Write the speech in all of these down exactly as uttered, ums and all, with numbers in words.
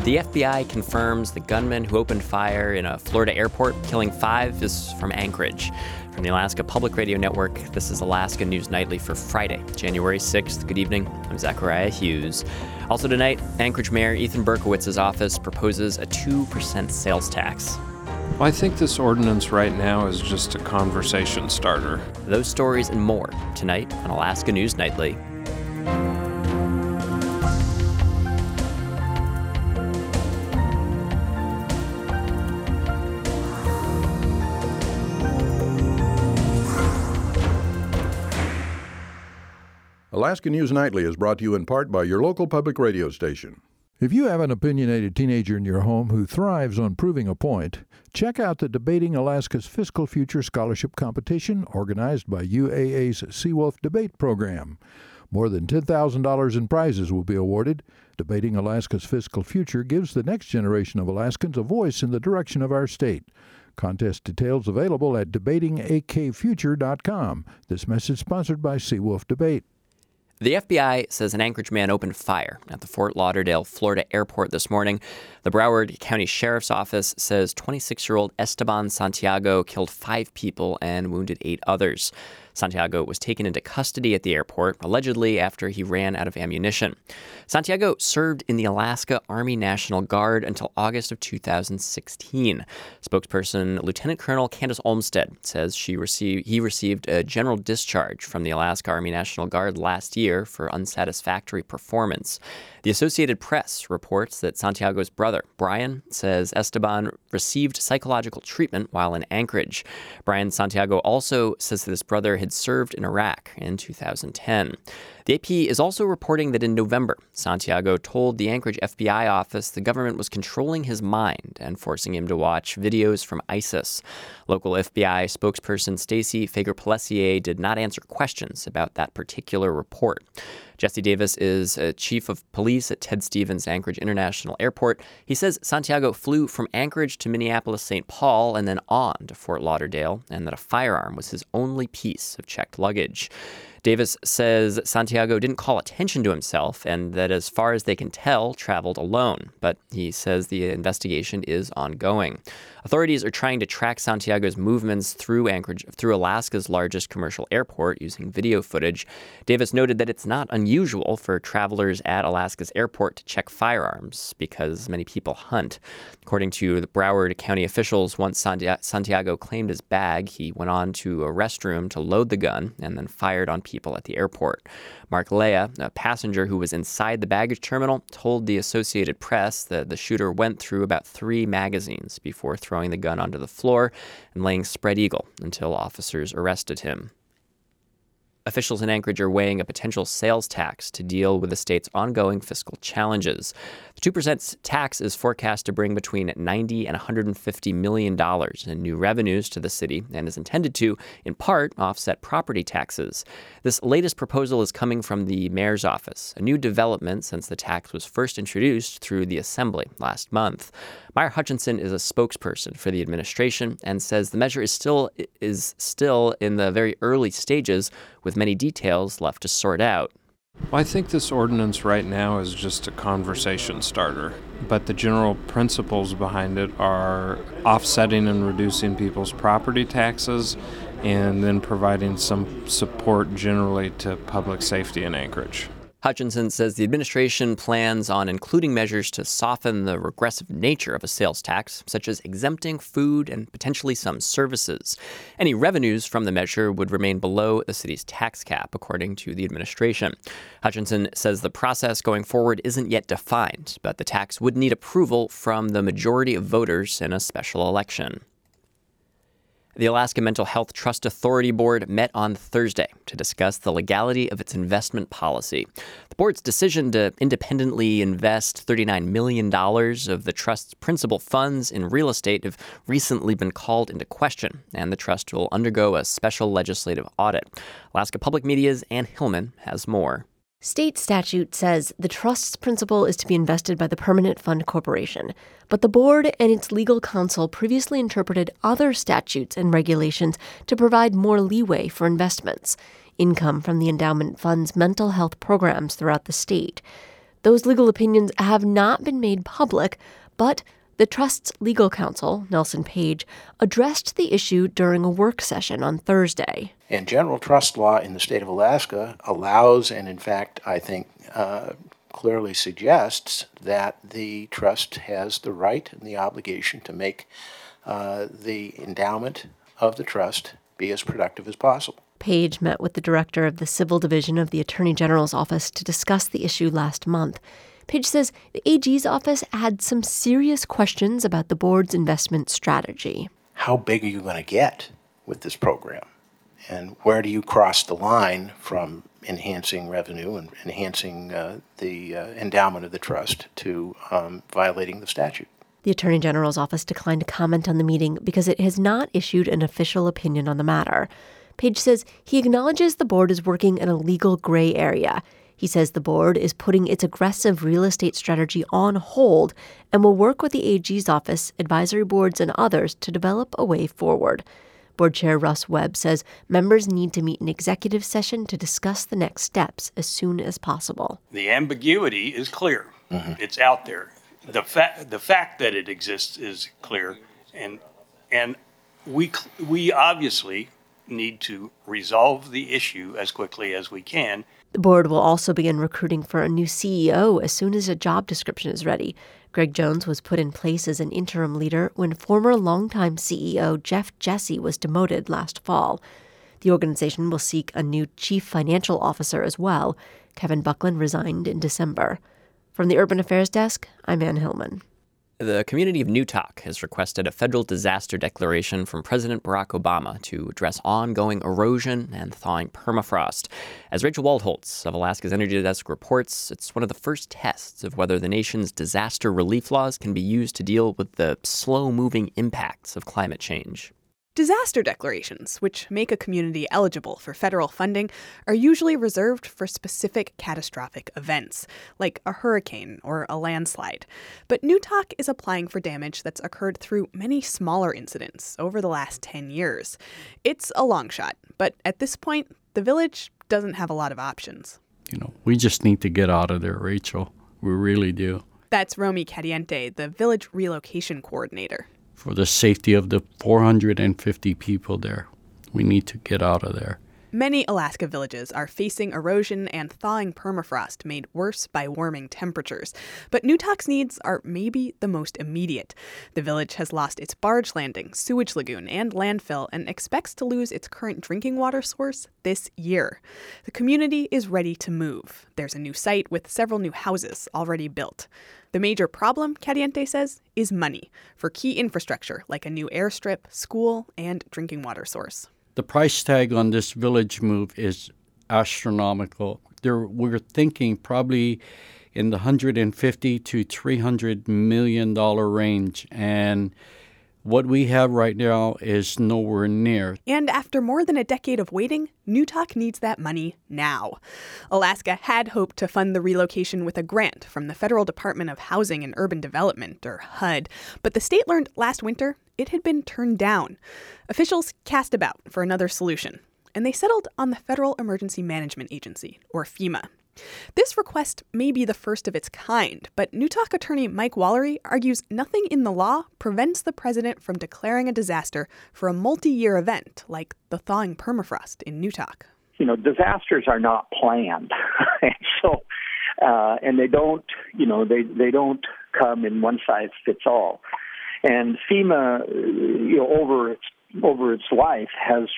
The F B I confirms the gunman who opened fire in a Florida airport, killing five, is from Anchorage. From the Alaska Public Radio Network, this is Alaska News Nightly for Friday, January sixth. Good evening. I'm Zachariah Hughes. Also tonight, Anchorage Mayor Ethan Berkowitz's office proposes a two percent sales tax. Well, I think this ordinance right now is just a conversation starter. Those stories and more tonight on Alaska News Nightly. Alaska News Nightly is brought to you in part by your local public radio station. If you have an opinionated teenager in your home who thrives on proving a point, check out the Debating Alaska's Fiscal Future Scholarship Competition organized by U A A's Seawolf Debate Program. More than ten thousand dollars in prizes will be awarded. Debating Alaska's Fiscal Future gives the next generation of Alaskans a voice in the direction of our state. Contest details available at debating a k future dot com. This message sponsored by Seawolf Debate. The F B I says an Anchorage man opened fire at the Fort Lauderdale, Florida airport this morning. The Broward County Sheriff's Office says twenty-six-year-old Esteban Santiago killed five people and wounded eight others. Santiago was taken into custody at the airport, allegedly after he ran out of ammunition. Santiago served in the Alaska Army National Guard until August of two thousand sixteen. Spokesperson Lieutenant Colonel Candace Olmstead says she received he received a general discharge from the Alaska Army National Guard last year for unsatisfactory performance. The Associated Press reports that Santiago's brother, Brian, says Esteban received psychological treatment while in Anchorage. Brian Santiago also says that his brother had served in Iraq in two thousand ten. The A P is also reporting that in November, Santiago told the Anchorage F B I office the government was controlling his mind and forcing him to watch videos from ISIS. Local F B I spokesperson Stacey Fager-Pelessier did not answer questions about that particular report. Jesse Davis is a chief of police at Ted Stevens Anchorage International Airport. He says Santiago flew from Anchorage to Minneapolis-Saint Paul and then on to Fort Lauderdale, and that a firearm was his only piece of checked luggage. Davis says Santiago didn't call attention to himself and that, as far as they can tell, traveled alone. But he says the investigation is ongoing. Authorities are trying to track Santiago's movements through Anchorage, through Alaska's largest commercial airport using video footage. Davis noted that it's not unusual for travelers at Alaska's airport to check firearms because many people hunt. According to the Broward County officials, once Santiago claimed his bag, he went on to a restroom to load the gun and then fired on people at the airport. Mark Lea, a passenger who was inside the baggage terminal, told the Associated Press that the shooter went through about three magazines before throwing the gun onto the floor and laying spread eagle until officers arrested him. Officials in Anchorage are weighing a potential sales tax to deal with the state's ongoing fiscal challenges. The two percent tax is forecast to bring between ninety and one hundred fifty million dollars in new revenues to the city and is intended to, in part, offset property taxes. This latest proposal is coming from the mayor's office, a new development since the tax was first introduced through the assembly last month. Meier Hutchinson is a spokesperson for the administration and says the measure is still is still in the very early stages, with many details left to sort out. Well, I think this ordinance right now is just a conversation starter, but the general principles behind it are offsetting and reducing people's property taxes and then providing some support generally to public safety in Anchorage. Hutchinson says the administration plans on including measures to soften the regressive nature of a sales tax, such as exempting food and potentially some services. Any revenues from the measure would remain below the city's tax cap, according to the administration. Hutchinson says the process going forward isn't yet defined, but the tax would need approval from the majority of voters in a special election. The Alaska Mental Health Trust Authority Board met on Thursday to discuss the legality of its investment policy. The board's decision to independently invest thirty-nine million dollars of the trust's principal funds in real estate have recently been called into question, and the trust will undergo a special legislative audit. Alaska Public Media's Ann Hillman has more. State statute says the trust's principal is to be invested by the Permanent Fund Corporation, but the board and its legal counsel previously interpreted other statutes and regulations to provide more leeway for investments, income from the endowment fund's mental health programs throughout the state. Those legal opinions have not been made public, but the trust's legal counsel, Nelson Page, addressed the issue during a work session on Thursday. And general trust law in the state of Alaska allows, and in fact, I think uh, clearly suggests, that the trust has the right and the obligation to make uh, the endowment of the trust be as productive as possible. Page met with the director of the Civil Division of the Attorney General's office to discuss the issue last month. Page says the A G's office had some serious questions about the board's investment strategy. How big are you going to get with this program? And where do you cross the line from enhancing revenue and enhancing uh, the uh, endowment of the trust to um, violating the statute? The Attorney General's office declined to comment on the meeting because it has not issued an official opinion on the matter. Page says he acknowledges the board is working in a legal gray area. He says the board is putting its aggressive real estate strategy on hold and will work with the A G's office, advisory boards, and others to develop a way forward. Board Chair Russ Webb says members need to meet an executive session to discuss the next steps as soon as possible. The ambiguity is clear. Mm-hmm. It's out there. The fact the fact that it exists is clear, and and we we obviously need to resolve the issue as quickly as we can. The board will also begin recruiting for a new C E O as soon as a job description is ready. Greg Jones was put in place as an interim leader when former longtime C E O Jeff Jesse was demoted last fall. The organization will seek a new chief financial officer as well. Kevin Buckland resigned in December. From the Urban Affairs Desk, I'm Ann Hillman. The community of Newtok has requested a federal disaster declaration from President Barack Obama to address ongoing erosion and thawing permafrost. As Rachel Waldholtz of Alaska's Energy Desk reports, it's one of the first tests of whether the nation's disaster relief laws can be used to deal with the slow-moving impacts of climate change. Disaster declarations, which make a community eligible for federal funding, are usually reserved for specific catastrophic events, like a hurricane or a landslide. But Newtok is applying for damage that's occurred through many smaller incidents over the last ten years. It's a long shot, but at this point, the village doesn't have a lot of options. You know, we just need to get out of there, Rachel. We really do. That's Romy Cadiente, the village relocation coordinator. For the safety of the four hundred fifty people there, we need to get out of there. Many Alaska villages are facing erosion and thawing permafrost made worse by warming temperatures. But Newtok's needs are maybe the most immediate. The village has lost its barge landing, sewage lagoon, and landfill and expects to lose its current drinking water source this year. The community is ready to move. There's a new site with several new houses already built. The major problem, Cadiente says, is money for key infrastructure like a new airstrip, school, and drinking water source. The price tag on this village move is astronomical. There, we're thinking probably in the one hundred fifty to three hundred million dollars range, and what we have right now is nowhere near. And after more than a decade of waiting, Newtok needs that money now. Alaska had hoped to fund the relocation with a grant from the Federal Department of Housing and Urban Development, or H U D, but the state learned last winter it had been turned down. Officials cast about for another solution, and they settled on the Federal Emergency Management Agency, or FEMA. This request may be the first of its kind, but Newtok attorney Mike Wallery argues nothing in the law prevents the president from declaring a disaster for a multi-year event like the thawing permafrost in Newtok. You know, disasters are not planned, and so uh, and they don't, you know, they they don't come in one size fits all. And FEMA, you know, over its over its life has,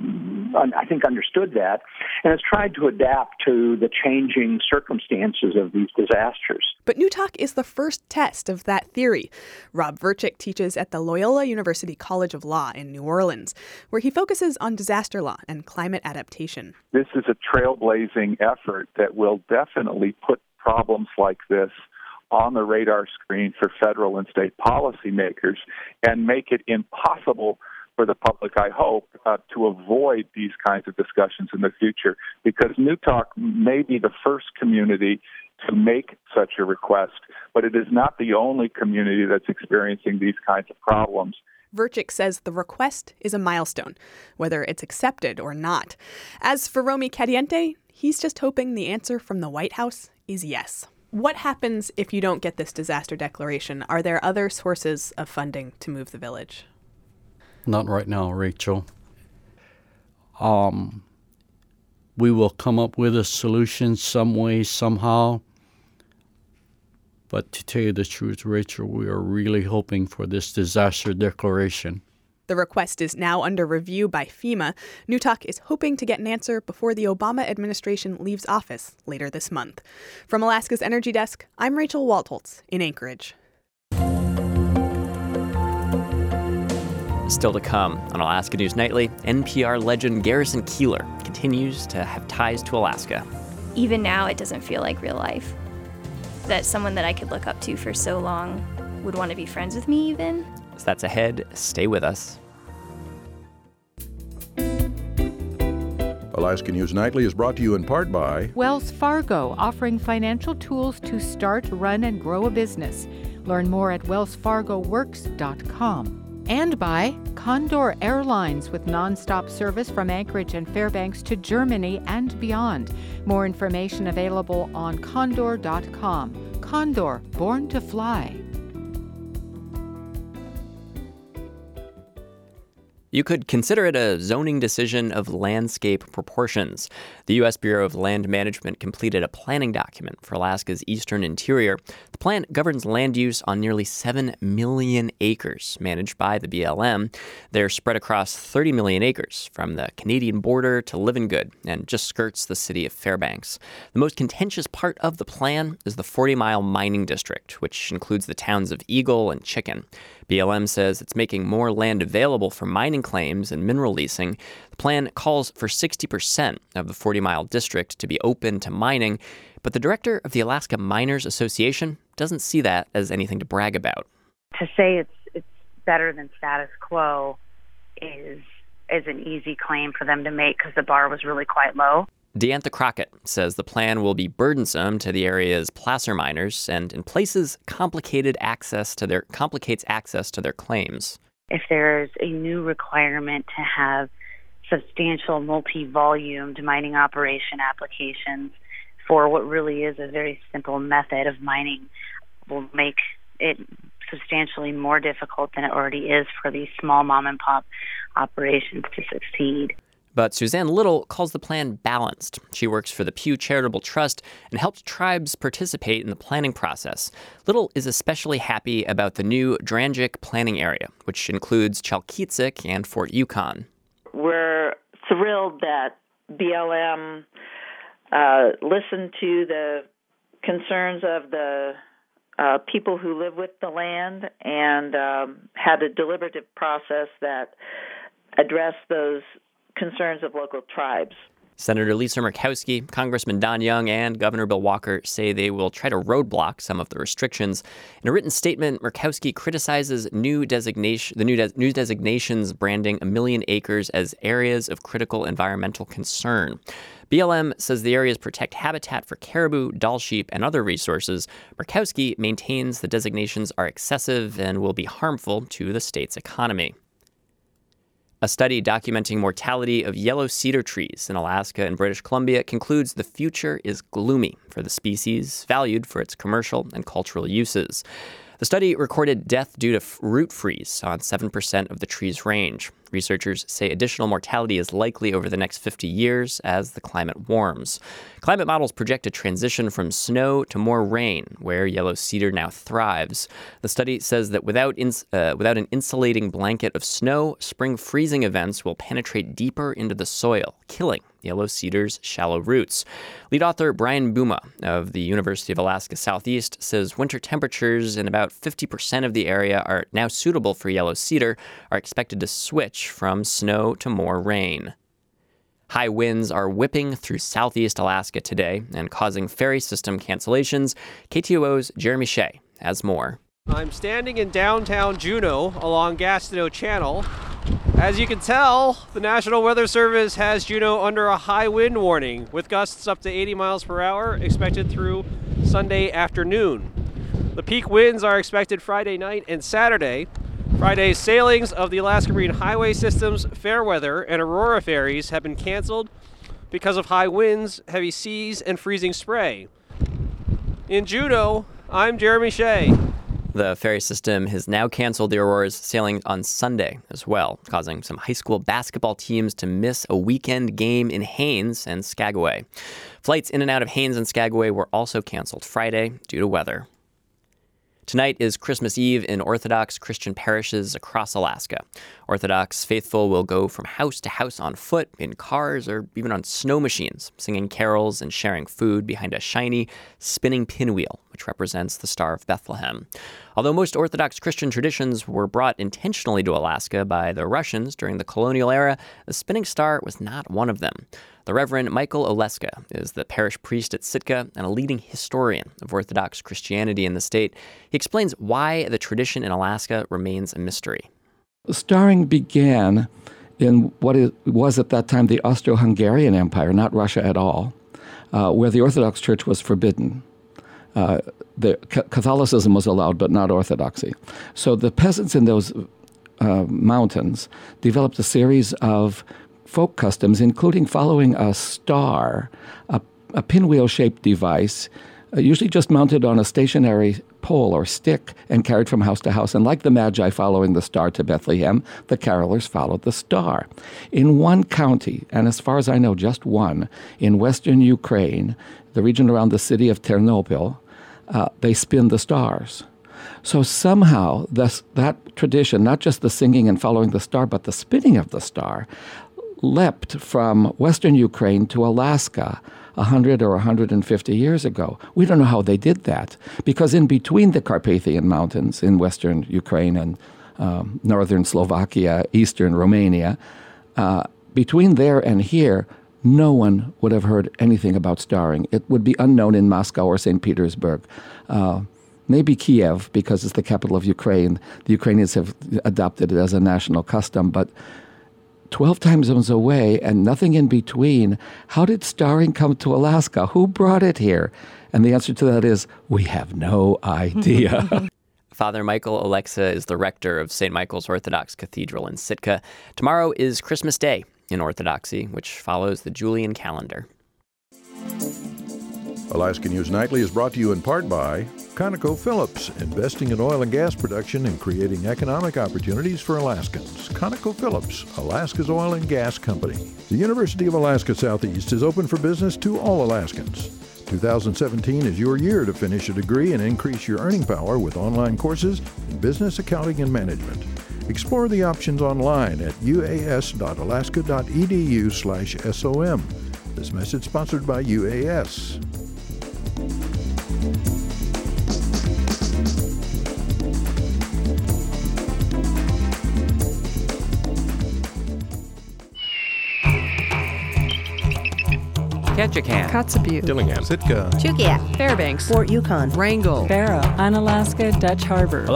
I think, understood that and has tried to adapt to the changing circumstances of these disasters. But Newtok is the first test of that theory. Rob Verchick teaches at the Loyola University College of Law in New Orleans, where he focuses on disaster law and climate adaptation. This is a trailblazing effort that will definitely put problems like this on the radar screen for federal and state policymakers and make it impossible for the public, I hope, uh, to avoid these kinds of discussions in the future, because Newtok may be the first community to make such a request, but it is not the only community that's experiencing these kinds of problems. Verchick says the request is a milestone, whether it's accepted or not. As for Romy Cadiente, he's just hoping the answer from the White House is yes. What happens if you don't get this disaster declaration? Are there other sources of funding to move the village? Not right now, Rachel. Um, we will come up with a solution some way, somehow. But to tell you the truth, Rachel, we are really hoping for this disaster declaration. The request is now under review by FEMA. New Talk is hoping to get an answer before the Obama administration leaves office later this month. From Alaska's Energy Desk, I'm Rachel Waltholtz in Anchorage. Still to come on Alaska News Nightly, N P R legend Garrison Keillor continues to have ties to Alaska. Even now, it doesn't feel like real life. That someone that I could look up to for so long would want to be friends with me even. So that's ahead. Stay with us. Alaska News Nightly is brought to you in part by Wells Fargo, offering financial tools to start, run, and grow a business. Learn more at wells fargo works dot com. And by Condor Airlines, with nonstop service from Anchorage and Fairbanks to Germany and beyond. More information available on condor dot com. Condor, born to fly. You could consider it a zoning decision of landscape proportions. The U S Bureau of Land Management completed a planning document for Alaska's eastern interior. The plan governs land use on nearly seven million acres managed by the B L M. They're spread across thirty million acres from the Canadian border to Livingood and just skirts the city of Fairbanks. The most contentious part of the plan is the forty-mile mining district, which includes the towns of Eagle and Chicken. B L M says it's making more land available for mining claims and mineral leasing. The plan calls for sixty percent of the forty-mile district to be open to mining, but the director of the Alaska Miners Association doesn't see that as anything to brag about. To say it's it's better than status quo is is an easy claim for them to make because the bar was really quite low. Deantha Crockett says the plan will be burdensome to the area's placer miners and in places complicated access to their complicates access to their claims. If there's a new requirement to have substantial multi-volumed mining operation applications for what really is a very simple method of mining, will make it substantially more difficult than it already is for these small mom and pop operations to succeed. But Suzanne Little calls the plan balanced. She works for the Pew Charitable Trust and helps tribes participate in the planning process. Little is especially happy about the new Drangic planning area, which includes Chalkitsik and Fort Yukon. We're thrilled that B L M uh, listened to the concerns of the uh, people who live with the land and um, had a deliberative process that addressed those concerns of local tribes. Senator Lisa Murkowski, Congressman Don Young, and Governor Bill Walker say they will try to roadblock some of the restrictions. In a written statement, Murkowski criticizes new designation, the new, de- new designations branding a million acres as areas of critical environmental concern. B L M says the areas protect habitat for caribou, Dall sheep, and other resources. Murkowski maintains the designations are excessive and will be harmful to the state's economy. A study documenting mortality of yellow cedar trees in Alaska and British Columbia concludes the future is gloomy for the species, valued for its commercial and cultural uses. The study recorded death due to root freeze on seven percent of the tree's range. Researchers say additional mortality is likely over the next fifty years as the climate warms. Climate models project a transition from snow to more rain, where yellow cedar now thrives. The study says that without ins- uh, without an insulating blanket of snow, spring freezing events will penetrate deeper into the soil, killing yellow cedar's shallow roots. Lead author Brian Buma of the University of Alaska Southeast says winter temperatures in about fifty percent of the area are now suitable for yellow cedar are expected to switch from snow to more rain. High winds are whipping through southeast Alaska today and causing ferry system cancellations. K T O O's Jeremy Shea has more. I'm standing in downtown Juneau along Gastineau Channel. As you can tell, the National Weather Service has Juneau under a high wind warning with gusts up to eighty miles per hour expected through Sunday afternoon. The peak winds are expected Friday night and Saturday. Friday's sailings of the Alaska Marine Highway System's Fairweather and Aurora ferries have been canceled because of high winds, heavy seas, and freezing spray. In Juneau, I'm Jeremy Shea. The ferry system has now canceled the Aurora's sailing on Sunday as well, causing some high school basketball teams to miss a weekend game in Haines and Skagway. Flights in and out of Haines and Skagway were also canceled Friday due to weather. Tonight is Christmas Eve in Orthodox Christian parishes across Alaska. Orthodox faithful will go from house to house on foot, in cars, or even on snow machines, singing carols and sharing food behind a shiny, spinning pinwheel, which represents the Star of Bethlehem. Although most Orthodox Christian traditions were brought intentionally to Alaska by the Russians during the colonial era, the spinning star was not one of them. The Reverend Michael Oleska is the parish priest at Sitka and a leading historian of Orthodox Christianity in the state. He explains why the tradition in Alaska remains a mystery. Starring began in what it was at that time the Austro-Hungarian Empire, not Russia at all, uh, where the Orthodox Church was forbidden. Uh, the Catholicism was allowed, but not Orthodoxy. So the peasants in those uh, mountains developed a series of folk customs, including following a star, a, a pinwheel-shaped device, uh, usually just mounted on a stationary pole or stick and carried from house to house. And like the Magi following the star to Bethlehem, the carolers followed the star. In one county, and as far as I know, just one, in western Ukraine, the region around the city of Ternopil, uh, they spin the stars. So somehow this, that tradition, not just the singing and following the star, but the spinning of the star, leapt from western Ukraine to Alaska one hundred or one hundred fifty years ago. We don't know how they did that, because in between the Carpathian Mountains in western Ukraine and um, northern Slovakia, eastern Romania, uh, between there and here, no one would have heard anything about starring. It would be unknown in Moscow or Saint Petersburg. Uh, maybe Kiev, because it's the capital of Ukraine. The Ukrainians have adopted it as a national custom, but twelve time zones away and nothing in between. How did starring come to Alaska? Who brought it here? And the answer to that is, we have no idea. Father Michael Olexa is the rector of Saint Michael's Orthodox Cathedral in Sitka. Tomorrow is Christmas Day in Orthodoxy, which follows the Julian calendar. Alaska News Nightly is brought to you in part by ConocoPhillips, investing in oil and gas production and creating economic opportunities for Alaskans. ConocoPhillips, Alaska's oil and gas company. The University of Alaska Southeast is open for business to all Alaskans. two thousand seventeen is your year to finish a degree and increase your earning power with online courses in business, accounting, and management. Explore the options online at uas.alaska.edu slash SOM. This message sponsored by U A S. Ketchikan, Kotzebue, Dillingham, Sitka, Chugia, Fairbanks, Fort Yukon, Wrangell, Barrow, Unalaska, Dutch Harbor.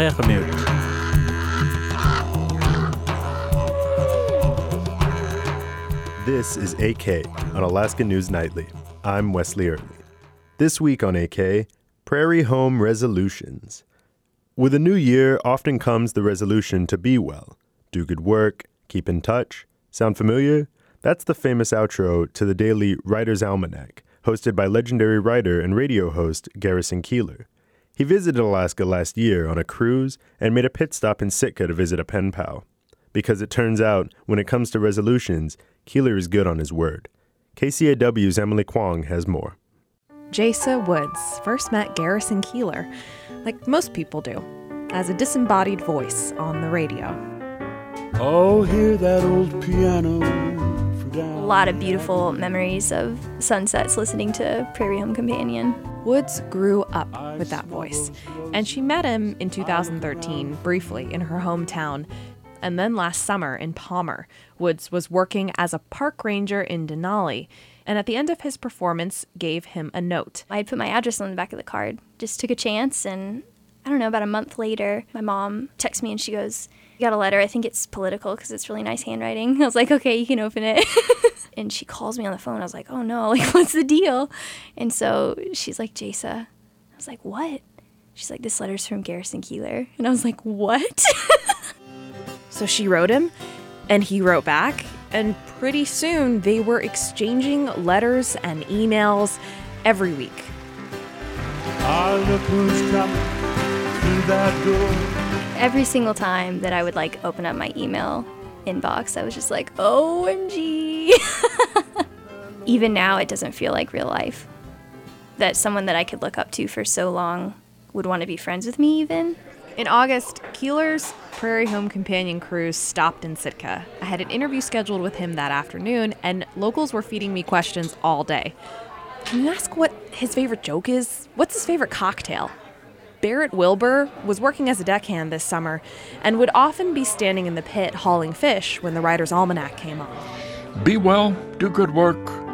This is A K on Alaska News Nightly. I'm Wesley Early. This week on A K, Prairie Home Resolutions. With a new year often comes the resolution to be well, do good work, keep in touch. Sound familiar? That's the famous outro to the daily Writer's Almanac, hosted by legendary writer and radio host Garrison Keillor. He visited Alaska last year on a cruise and made a pit stop in Sitka to visit a pen pal. Because it turns out, when it comes to resolutions, Keillor is good on his word. K C A W's Emily Kwong has more. Jasa Woods first met Garrison Keillor, like most people do, as a disembodied voice on the radio. Oh, hear that old piano. A lot of beautiful memories of sunsets listening to Prairie Home Companion. Woods grew up with that voice, and she met him in two thousand thirteen, briefly, in her hometown. And then last summer in Palmer, Woods was working as a park ranger in Denali, and at the end of his performance gave him a note. I had put my address on the back of the card, just took a chance, and I don't know, about a month later, my mom texts me and she goes, "You got a letter, I think it's political because it's really nice handwriting." I was like, okay, you can open it. And she calls me on the phone. I was like, oh no, like what's the deal? And so she's like, Jasa. I was like, what? She's like, this letter's from Garrison Keillor. And I was like, what? So she wrote him, and he wrote back, and pretty soon they were exchanging letters and emails every week. Ah, look who's coming through that door. Every single time that I would like open up my email inbox, I was just like, O M G. Even now, it doesn't feel like real life. That someone that I could look up to for so long would want to be friends with me even. In August, Keeler's Prairie Home Companion cruise stopped in Sitka. I had an interview scheduled with him that afternoon, and locals were feeding me questions all day. Can you ask what his favorite joke is? What's his favorite cocktail? Barrett Wilbur was working as a deckhand this summer and would often be standing in the pit hauling fish when the Writer's Almanac came on. Be well, do good work,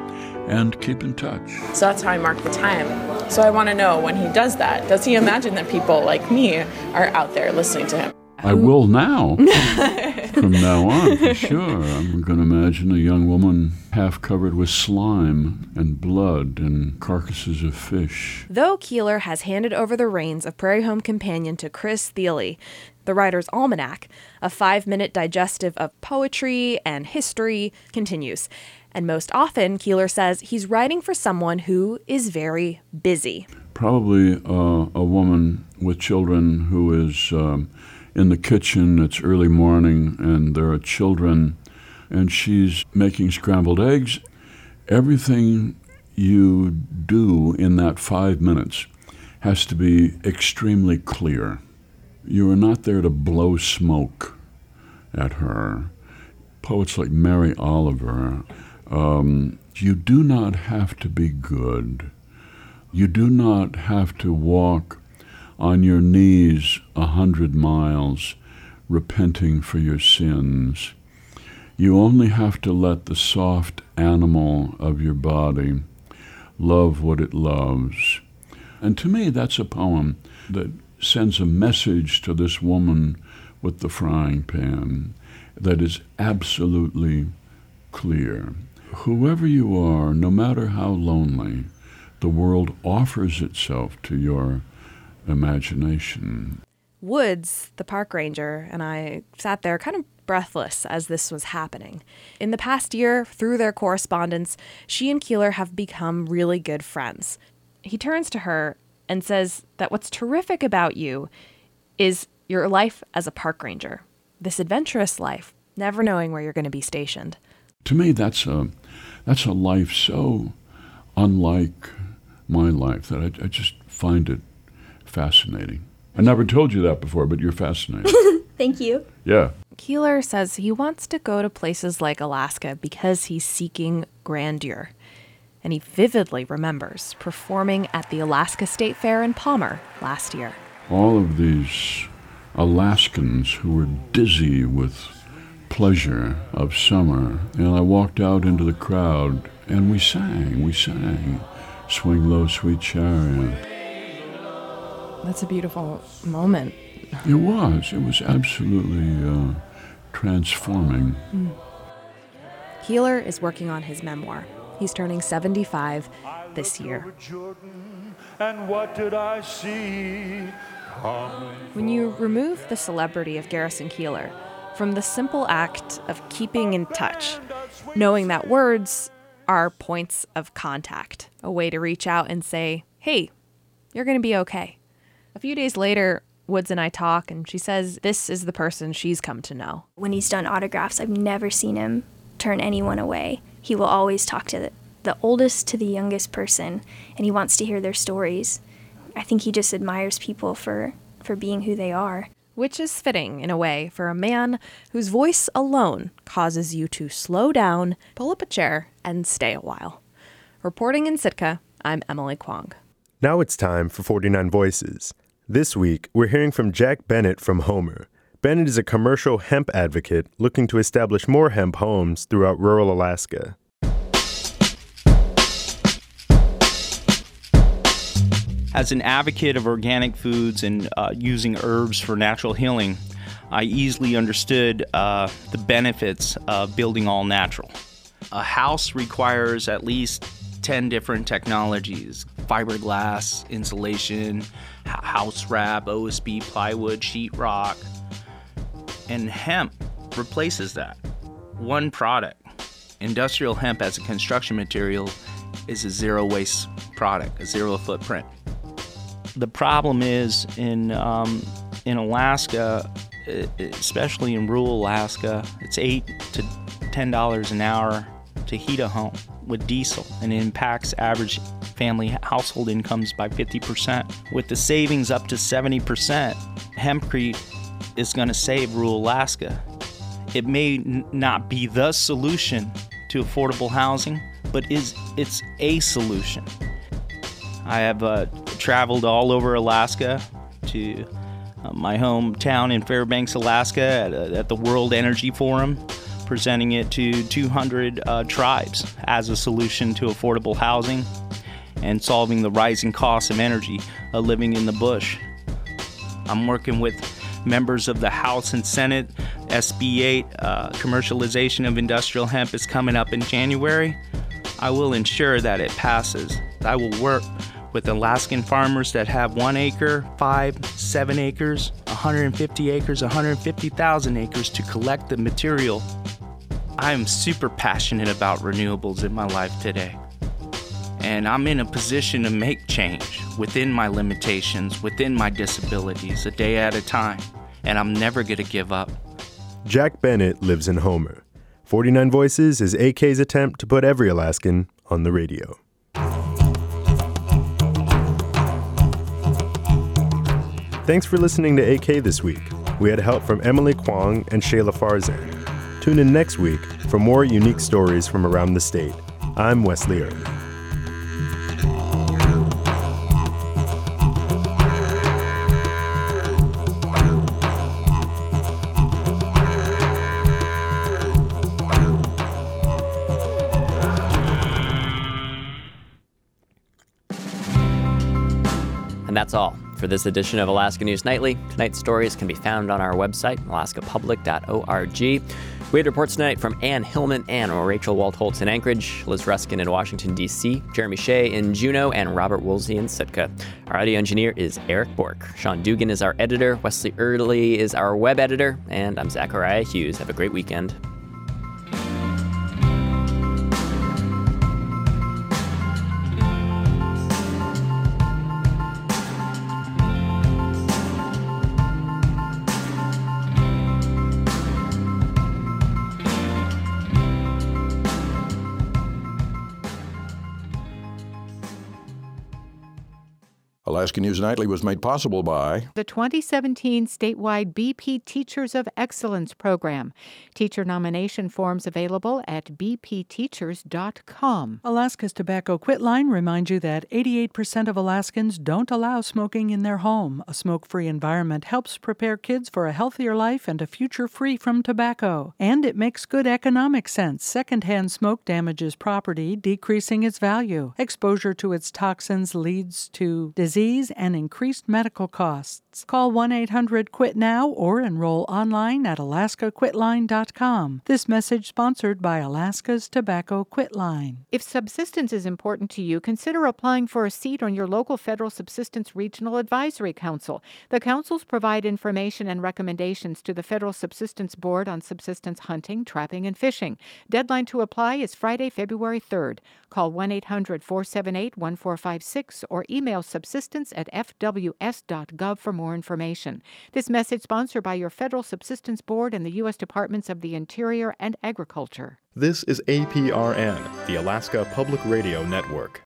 and keep in touch. So that's how I mark the time. So I want to know, when he does that, does he imagine that people like me are out there listening to him? I will now. From now on, for sure. I'm going to imagine a young woman half covered with slime and blood and carcasses of fish. Though Keeler has handed over the reins of Prairie Home Companion to Chris Thiele, the Writer's Almanac, a five-minute digestive of poetry and history, continues. And most often, Keeler says he's writing for someone who is very busy. Probably uh, a woman with children who is um, in the kitchen. It's early morning, and there are children, and she's making scrambled eggs. Everything you do in that five minutes has to be extremely clear. You are not there to blow smoke at her. Poets like Mary Oliver, um, you do not have to be good. You do not have to walk on your knees a hundred miles, repenting for your sins. You only have to let the soft animal of your body love what it loves. And to me, that's a poem that sends a message to this woman with the frying pan that is absolutely clear. Whoever you are, no matter how lonely, the world offers itself to your imagination. Woods, the park ranger, and I sat there kind of breathless as this was happening. In the past year, through their correspondence, she and Keeler have become really good friends. He turns to her and says that what's terrific about you is your life as a park ranger, this adventurous life, never knowing where you're going to be stationed. To me, that's a, that's a life so unlike my life that I, I just find it fascinating. I never told you that before, but you're fascinating. Thank you. Yeah. Keeler says he wants to go to places like Alaska because he's seeking grandeur. And he vividly remembers performing at the Alaska State Fair in Palmer last year. All of these Alaskans who were dizzy with pleasure of summer, and I walked out into the crowd, and we sang, we sang, Swing Low, Sweet Chariot. That's a beautiful moment. It was. It was absolutely uh, transforming. Mm. Keeler is working on his memoir. He's turning seventy-five this year. And what did I see? When you remove the celebrity of Garrison Keeler from the simple act of keeping in touch, knowing that words are points of contact, a way to reach out and say, hey, you're going to be okay. A few days later, Woods and I talk, and she says this is the person she's come to know. When he's done autographs, I've never seen him turn anyone away. He will always talk to the, the oldest to the youngest person, and he wants to hear their stories. I think he just admires people for, for being who they are. Which is fitting, in a way, for a man whose voice alone causes you to slow down, pull up a chair, and stay a while. Reporting in Sitka, I'm Emily Kwong. Now it's time for forty-nine Voices. This week, we're hearing from Jack Bennett from Homer. Bennett is a commercial hemp advocate looking to establish more hemp homes throughout rural Alaska. As an advocate of organic foods and uh, using herbs for natural healing, I easily understood uh, the benefits of building all natural. A house requires at least ten different technologies: fiberglass, insulation, house wrap, O S B, plywood, sheetrock, and hemp replaces that. One product. Industrial hemp as a construction material is a zero waste product, a zero footprint. The problem is in um, in Alaska, especially in rural Alaska, it's eight to ten dollars an hour to heat a home with diesel, and it impacts average family household incomes by fifty percent. With the savings up to seventy percent, hempcrete is going to save rural Alaska. It may n- not be the solution to affordable housing, but is it's a solution. I have uh, traveled all over Alaska to uh, my hometown in Fairbanks, Alaska at, a, at the World Energy Forum, presenting it to two hundred uh, tribes as a solution to affordable housing and solving the rising costs of energy uh, living in the bush. I'm working with members of the House and Senate. S B eight, uh, commercialization of industrial hemp, is coming up in January. I will ensure that it passes. I will work with Alaskan farmers that have one acre, five, seven acres, one hundred fifty acres, one hundred fifty thousand acres to collect the material. I am super passionate about renewables in my life today. And I'm in a position to make change within my limitations, within my disabilities, a day at a time. And I'm never going to give up. Jack Bennett lives in Homer. forty-nine Voices is A K's attempt to put every Alaskan on the radio. Thanks for listening to A K this week. We had help from Emily Kwong and Shayla Farzan. Tune in next week for more unique stories from around the state. I'm Wesley Earle. And that's all for this edition of Alaska News Nightly. Tonight's stories can be found on our website, alaska public dot org. We had reports tonight from Ann Hillman and Rachel Waldholtz in Anchorage, Liz Ruskin in Washington, D C, Jeremy Shea in Juneau, and Robert Woolsey in Sitka. Our audio engineer is Eric Bork. Sean Dugan is our editor. Wesley Earle is our web editor. And I'm Zachariah Hughes. Have a great weekend. Alaska News Nightly was made possible by the twenty seventeen statewide B P Teachers of Excellence program. Teacher nomination forms available at b p teachers dot com. Alaska's Tobacco Quit Line reminds you that eighty-eight percent of Alaskans don't allow smoking in their home. A smoke-free environment helps prepare kids for a healthier life and a future free from tobacco. And it makes good economic sense. Secondhand smoke damages property, decreasing its value. Exposure to its toxins leads to disease and increased medical costs. Call one eight hundred quit now or enroll online at alaska quit line dot com. This message sponsored by Alaska's Tobacco Quit Line. If subsistence is important to you, consider applying for a seat on your local Federal Subsistence Regional Advisory Council. The councils provide information and recommendations to the Federal Subsistence Board on subsistence hunting, trapping, and fishing. Deadline to apply is Friday, February third. Call one eight hundred four seven eight one four five six or email subsistence at f w s dot gov for more information. This message sponsored by your Federal Subsistence Board and the U S Departments of the Interior and Agriculture. This is A P R N, the Alaska Public Radio Network.